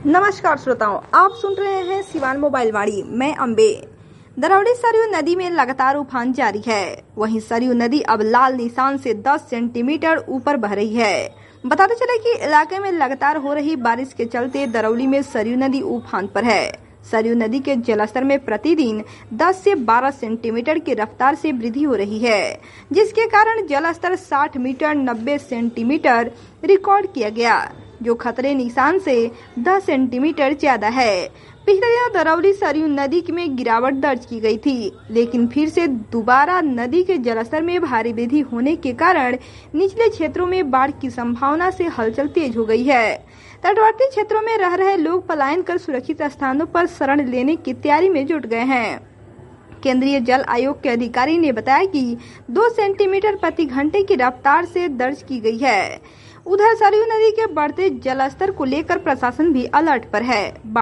नमस्कार श्रोताओं, आप सुन रहे हैं सिवान मोबाइल वाणी। मैं अम्बे। दरौली सरयू नदी में लगातार उफान जारी है। वहीं सरयू नदी अब लाल निशान से 10 सेंटीमीटर ऊपर बह रही है। बताते चले कि इलाके में लगातार हो रही बारिश के चलते दरौली में सरयू नदी उफान पर है। सरयू नदी के जलस्तर में प्रतिदिन 10 से 12 सेंटीमीटर की रफ्तार से वृद्धि हो रही है, जिसके कारण जलस्तर 60 मीटर 90 सेंटीमीटर रिकॉर्ड किया गया, जो खतरे निशान से 10 सेंटीमीटर ज्यादा है। पिछले दिनों दरौली सरयू नदी में गिरावट दर्ज की गई थी, लेकिन फिर से दोबारा नदी के जलस्तर में भारी वृद्धि होने के कारण निचले क्षेत्रों में बाढ़ की संभावना से हलचल तेज हो गई है। तटवर्ती क्षेत्रों में रह रहे लोग पलायन कर सुरक्षित स्थानों पर शरण लेने की तैयारी में जुट गए हैं। केंद्रीय जल आयोग के अधिकारी ने बताया कि 2 सेंटीमीटर प्रति घंटे की रफ्तार से दर्ज की गई है। उधर सरयू नदी के बढ़ते जलस्तर को लेकर प्रशासन भी अलर्ट पर है।